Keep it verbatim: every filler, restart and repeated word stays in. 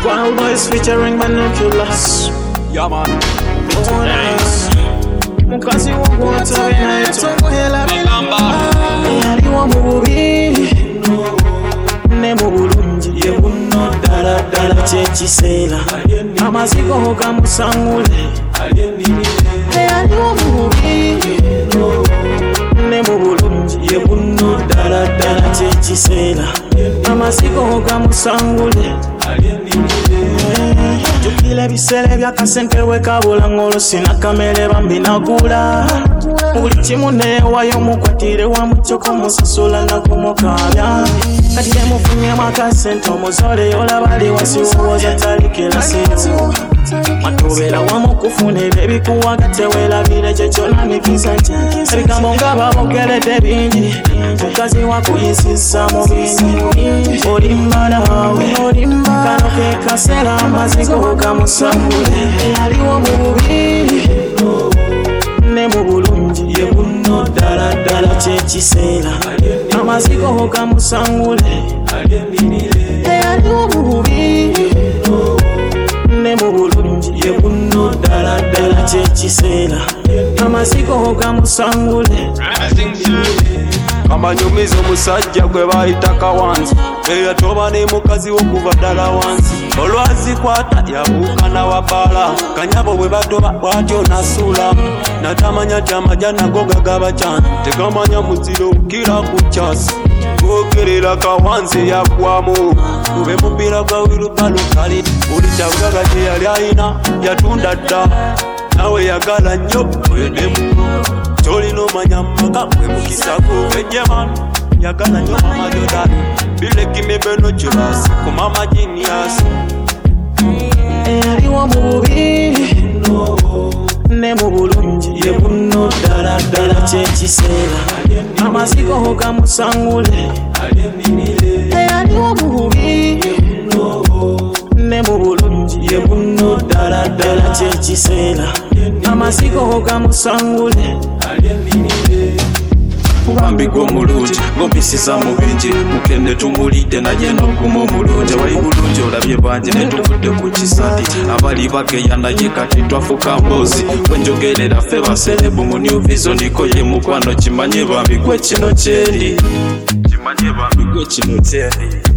Wild Boys featuring Binoculars. Yeah, man. Oh, nice. Mukazi w'okwota binaito eyali w'omububi ne mu bulungi ye bunno ddala ddala kyekiseera amazigo gamusangule eyali w'omububi ne mu bulungi ye bunno ddala ddala kyekiseera amazigo gamusangule jukile ebiseera ebyakasente wekabula ng'olwo sina kamere bambinagula buli kimu neewayo mukwatire wamukyoko musasula nakumukabya kati temufunyemu akasente omuzole olabali wasi wowoza talikira sinzo matubera wamu kufuna ebyo ebikuwaga teweerabire kye kyonna mikiza nti ebigambo nga babogeredde bingi mukazi wakuyisisa mu bingi olimbalawe kano ke kaseera amazigo gamusangule eyaliwo mu bubi ne mu bulungi ye bunno ddala ddala kyekiseera amazigo gamusangule eyaliwo mu bubi ne mu bulungi ye bunno ddala ddala kyekiseera amazigo gamusangule Kamanyumiza omusajja gwe bayita Kawanzi eyatoba ne mukazi w'okuva ddala wansi olwazikwata yabuuka nawabbala kanyabo bwe batoba bw'atyo nasuula natamanya ti amajja nago gagaba cyane tegamanya muziro kira ku kyasi gwogerera Kawanzi yaggwamu ube mupiira gwa wirubalo kali buli kyabugaga kye yali ayina yatunda dda nawe yagala nnyo oyedemu tolina omanya maka gwe mukisako ejjemano yagala nnyo mama Jordan bilekimebeno kirasi ku mama Genius eyaliwo mu bubi ne mu bulungi ye bunno ddala ddala kyekiseera amazigo gamusangule eyaliwo mu bubi ne mu bulungi ye bunno ddala ddala kyekiseera amazigo gamusangule Bambigwa omulungi ng'ompisiza mu bingi mukende tumulidde naye n'oguma omulungi wali bulungi olabye bangi ne tuvudde ku kisati abali bageya naye kati twafuka mboozi wenjogerera ffe baserebu mu new vision ko ye mukwano kimanye bambigwe kino kyendi kimanye bambigwe kino kyendi